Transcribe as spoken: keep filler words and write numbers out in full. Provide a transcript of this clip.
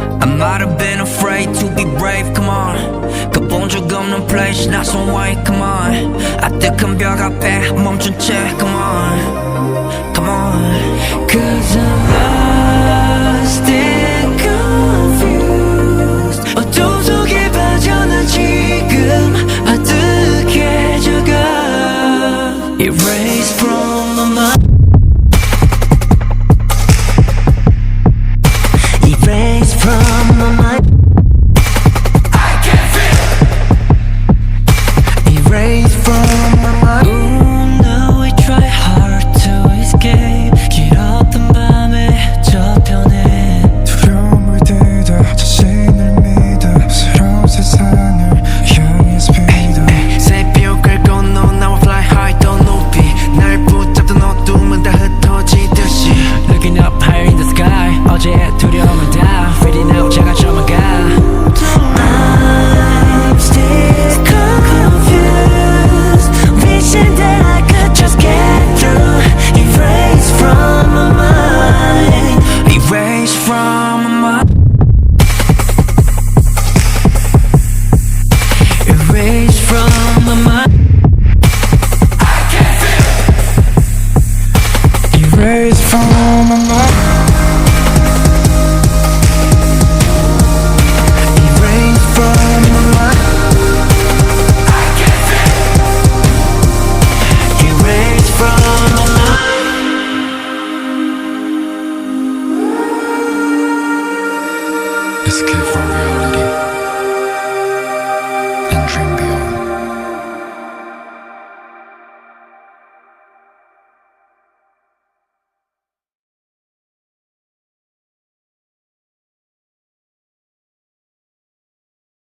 I might have been afraid to be brave, come on. 가본 적 없는 place, 낯선 way, come on. 아득한 벽 앞에 멈춘 채, come on, come on. Cause I'm lost and confused. 어둠 속에 빠져 난 지금 아득해져가. Erased from my mind. Erased from my mind. I can feel it. Erased from my mind. Ooh, now I try hard to escape. 길었던 밤의 저편에 두려움을 딛어 자신을 믿어 새로운 세상을 향해 speed up. 새벽을 건너 나와 fly high 더 높이 날 붙잡던 어둠은 다 흩어지듯이 Looking up higher in the sky 어제의 두려움은 다 fading out 작아져만 가 I'm still confused Wishing that I could just get through Erase from my mind Erase from my mind Erase from my mind Erased from my mind. Erase from my mind I can feel Erase from my mind Escape from reality.